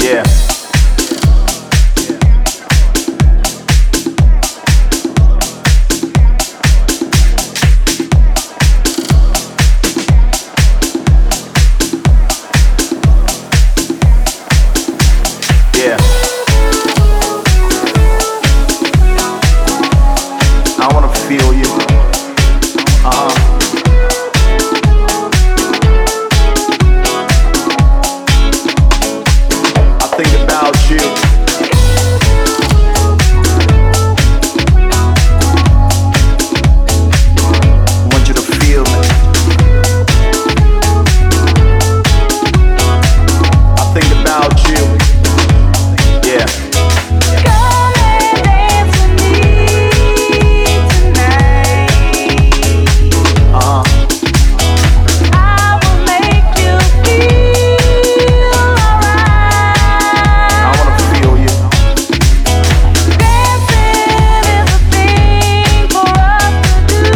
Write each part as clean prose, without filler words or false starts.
Yeah. Yeah. I wanna feel you. I think about you. Want you to feel me. I think about you. Yeah. Come and dance with me tonight. I will make you feel alright. I wanna feel you. Dancing is a thing for us to do.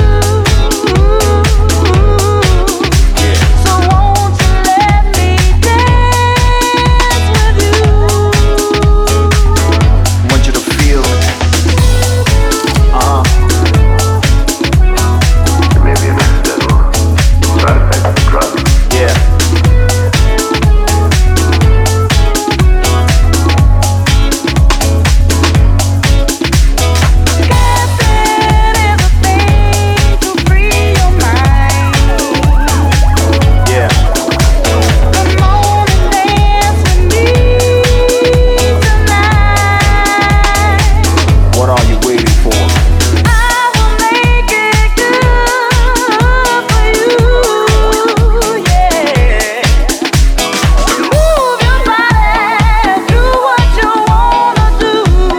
So won't you let me dance with you? Want you to feel it. Maybe an accidental side effect of the drug. Yeah. Dancing is a thing to free your mind. Yeah. Come on and dance with me tonight. What are you waiting for? I will make it good for you, yeah. Move your body, do what you wanna do.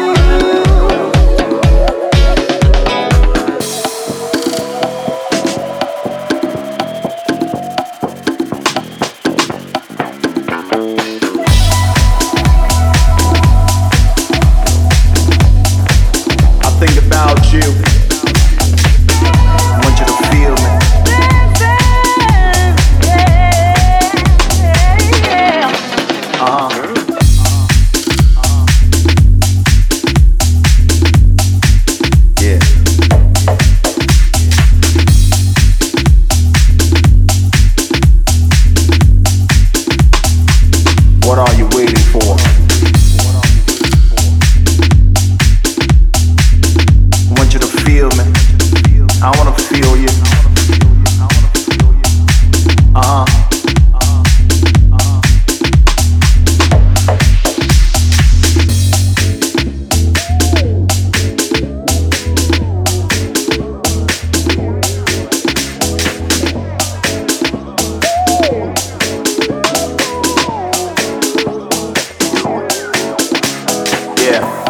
I think about you. Want you to feel me. Yeah. What are you waiting for? Want you to feel me. I wanna feel you. Yeah.